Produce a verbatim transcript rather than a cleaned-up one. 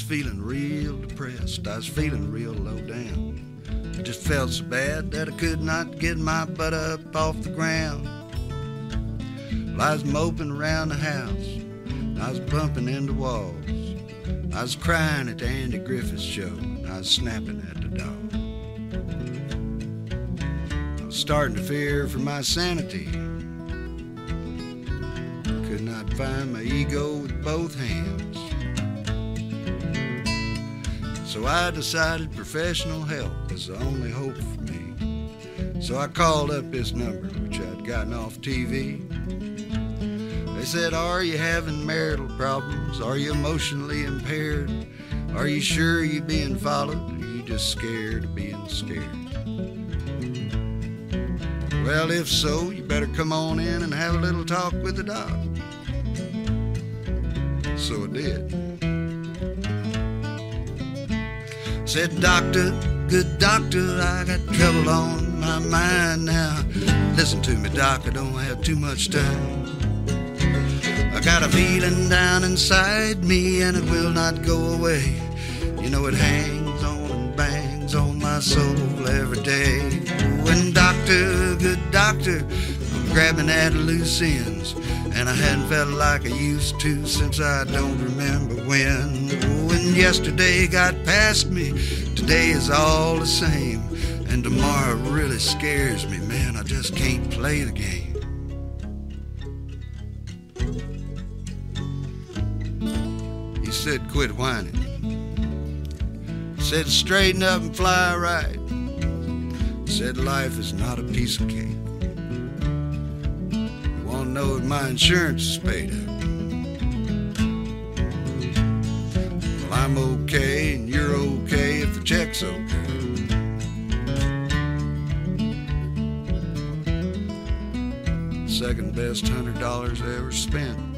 feeling real depressed. I was feeling real low down. I just felt so bad that I could not get my butt up off the ground. Well, I was moping around the house. I was bumping into walls. I was crying at the Andy Griffith show. I was snapping at the dog. I was starting to fear for my sanity. Could not find my ego with both hands. So I decided professional help was the only hope for me. So I called up this number, which I'd gotten off T V. They said, are you having marital problems? Are you emotionally impaired? Are you sure you're being followed? Or are you just scared of being scared? Well, if so, you better come on in and have a little talk with the doc. So I did. Said, doctor, good doctor, I got trouble on my mind now. Listen to me, doc, I don't have too much time. I got a feeling down inside me and it will not go away. You know it hangs on and bangs on my soul every day. When doctor, good doctor, I'm grabbing at loose ends, and I hadn't felt like I used to since I don't remember when. When yesterday got past me, today is all the same, and tomorrow really scares me, man, I just can't play the game. He said, quit whining. Said, straighten up and fly right. Said, life is not a piece of cake. You want to know if my insurance is paid up? Well, I'm okay and you're okay if the check's okay. Second best hundred dollars I ever spent.